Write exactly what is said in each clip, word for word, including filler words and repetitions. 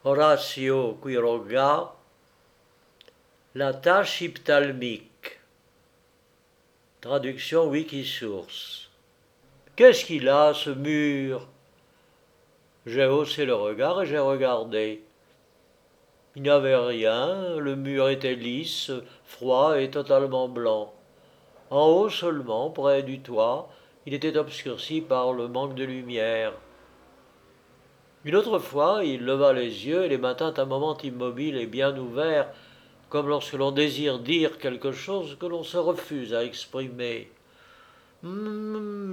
Horatio Quiroga, la tâche hyptalmique. Traduction Wikisource. Qu'est-ce qu'il a, ce mur? J'ai haussé le regard et j'ai regardé. Il n'y avait rien, le mur était lisse, froid et totalement blanc. En haut seulement, près du toit, il était obscurci par le manque de lumière. Une autre fois, il leva les yeux et les maintint un moment immobiles et bien ouverts, comme lorsque l'on désire dire quelque chose que l'on se refuse à exprimer. « Mur »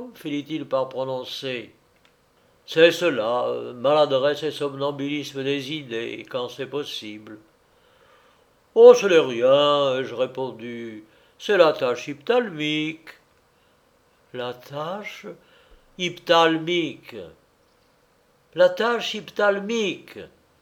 finit-il par prononcer. « C'est cela, maladresse et somnambulisme des idées, quand c'est possible. »« Oh, ce n'est rien, ai-je répondu, c'est la tâche hyptalmique. »« La tâche hyptalmique. La tâche hyptalmique.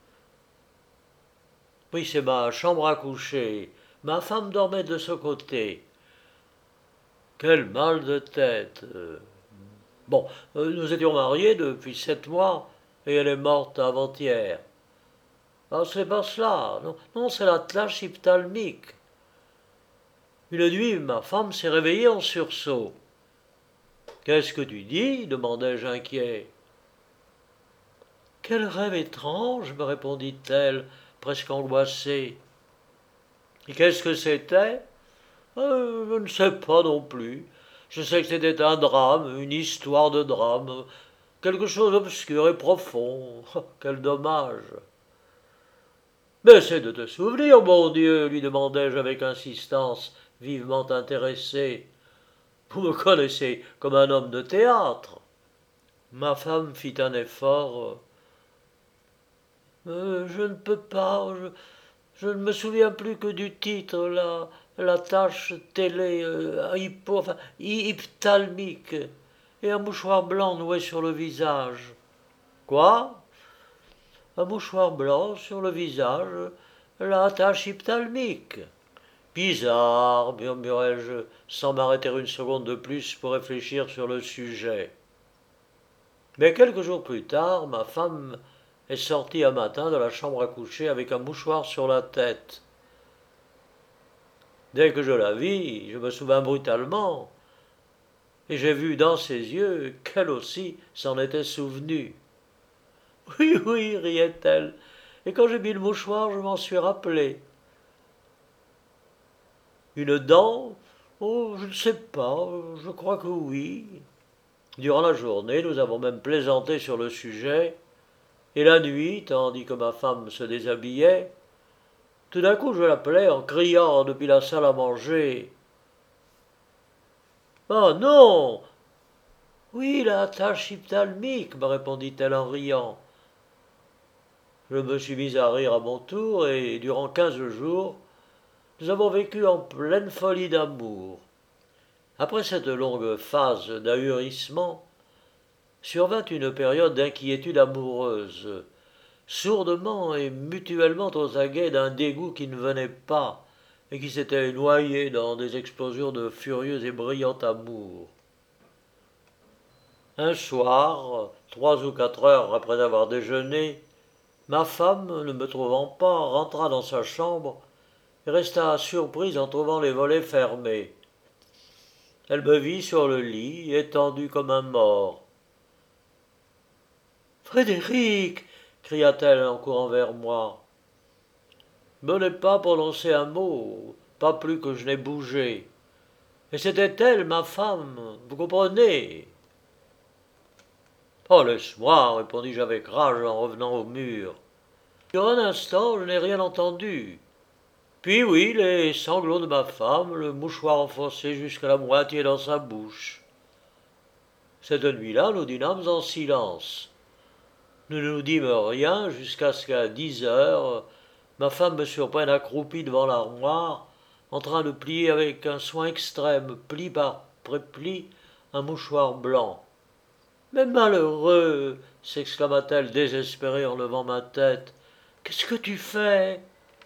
Oui, c'est ma chambre à coucher. Ma femme dormait de ce côté. Quel mal de tête. Bon, nous étions mariés depuis sept mois et elle est morte avant-hier. Ah, c'est pas cela. Non, non, c'est la tâche hyptalmique. Une nuit, ma femme s'est réveillée en sursaut. Qu'est-ce que tu dis? Demandai-je inquiet. Quel rêve étrange, me répondit-elle, presque angoissée. Et qu'est-ce que c'était? euh, Je ne sais pas non plus. Je sais que c'était un drame, une histoire de drame, quelque chose d'obscur et profond. Quel dommage. Mais c'est de te souvenir, mon Dieu, lui demandai-je avec insistance, vivement intéressé. Vous me connaissez comme un homme de théâtre. Ma femme fit un effort. Euh, je ne peux pas, je, je ne me souviens plus que du titre, la, la tâche télé, euh, hypo, enfin, hyptalmique, et un mouchoir blanc noué sur le visage. Quoi? Un mouchoir blanc sur le visage, la tâche hyptalmique. Bizarre, murmurai-je, sans m'arrêter une seconde de plus pour réfléchir sur le sujet. Mais quelques jours plus tard, ma femme est sortie un matin de la chambre à coucher avec un mouchoir sur la tête. Dès que je la vis, je me souvins brutalement, et j'ai vu dans ses yeux qu'elle aussi s'en était souvenue. Oui, oui, riait-elle, et quand j'ai mis le mouchoir, je m'en suis rappelé. Une dent? Oh, je ne sais pas, je crois que oui. Durant la journée, nous avons même plaisanté sur le sujet, et la nuit, tandis que ma femme se déshabillait, tout d'un coup je l'appelais en criant depuis la salle à manger. « Ah non! Oui, la tâche hyptalmique, me répondit-elle en riant. Je me suis mis à rire à mon tour, et durant quinze jours, nous avons vécu en pleine folie d'amour. Après cette longue phase d'ahurissement, survint une période d'inquiétude amoureuse, sourdement et mutuellement aux aguets d'un dégoût qui ne venait pas et qui s'était noyé dans des explosions de furieux et brillant amour. Un soir, trois ou quatre heures après avoir déjeuné, ma femme, ne me trouvant pas, rentra dans sa chambre et resta surprise en trouvant les volets fermés. Elle me vit sur le lit, étendu comme un mort. « Frédéric !» cria-t-elle en courant vers moi. Je n'ai pas prononcé un mot, pas plus que je n'ai bougé. Et c'était elle, ma femme, vous comprenez? Oh, laisse-moi, répondis-je avec rage en revenant au mur. Sur un instant, je n'ai rien entendu. Puis oui, les sanglots de ma femme, le mouchoir enfoncé jusqu'à la moitié dans sa bouche. Cette nuit-là, nous dînâmes en silence. Nous ne nous dîmes rien jusqu'à ce qu'à dix heures, ma femme me surprenne accroupie devant l'armoire, en train de plier avec un soin extrême, pli par pli, un mouchoir blanc. « Mais malheureux !» s'exclama-t-elle désespérée en levant ma tête. « Qu'est-ce que tu fais ?»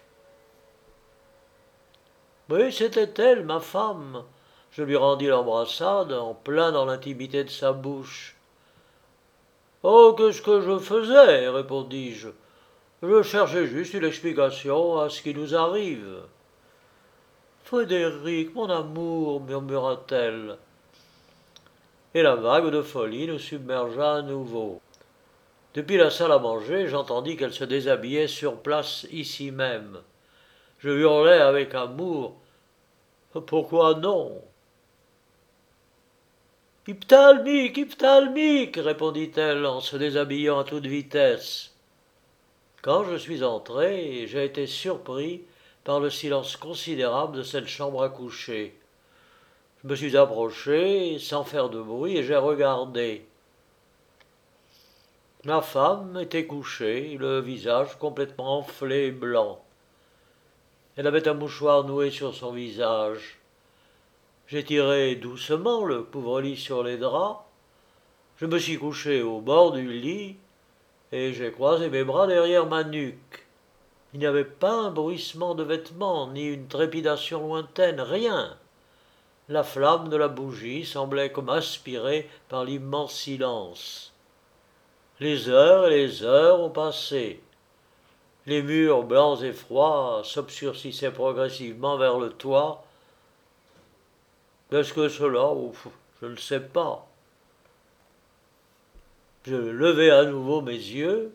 Oui, c'était elle, ma femme. Je lui rendis l'embrassade, en plein dans l'intimité de sa bouche. « Oh, qu'est-ce que je faisais ?» répondis-je. Je cherchais juste une explication à ce qui nous arrive. Frédéric, mon amour, murmura-t-elle. Et la vague de folie nous submergea à nouveau. Depuis la salle à manger, j'entendis qu'elle se déshabillait sur place ici même. Je hurlai avec amour. Pourquoi non? Hyphthalmique, hyphthalmique, répondit-elle en se déshabillant à toute vitesse. Quand je suis entré, j'ai été surpris par le silence considérable de cette chambre à coucher. Je me suis approché sans faire de bruit et j'ai regardé. Ma femme était couchée, le visage complètement enflé et blanc. Elle avait un mouchoir noué sur son visage. J'ai tiré doucement le couvre-lit sur les draps. Je me suis couché au bord du lit et j'ai croisé mes bras derrière ma nuque. Il n'y avait pas un bruissement de vêtements, ni une trépidation lointaine, rien. La flamme de la bougie semblait comme aspirée par l'immense silence. Les heures et les heures ont passé. Les murs blancs et froids s'obscurcissaient progressivement vers le toit. Qu'est-ce que cela? Ouf, je ne sais pas. Je levai à nouveau mes yeux.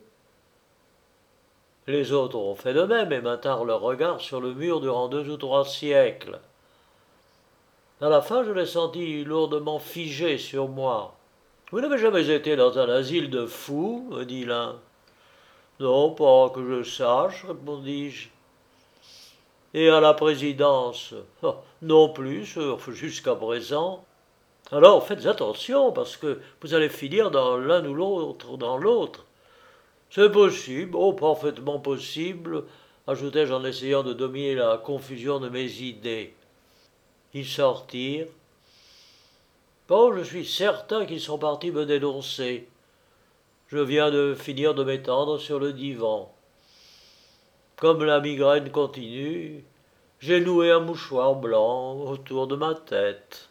Les autres ont fait de même et maintinrent leur regard sur le mur durant deux ou trois siècles. À la fin, je les sentis lourdement figés sur moi. « Vous n'avez jamais été dans un asile de fous ?» me dit l'un. « Non, pas que je sache, répondis-je. Et à la présidence? Oh, non plus, jusqu'à présent. Alors faites attention, parce que vous allez finir dans l'un ou l'autre, dans l'autre. C'est possible, oh, parfaitement possible, ajoutai-je en essayant de dominer la confusion de mes idées. Ils sortirent. Bon, je suis certain qu'ils sont partis me dénoncer. Je viens de finir de m'étendre sur le divan. Comme la migraine continue, j'ai noué un mouchoir blanc autour de ma tête.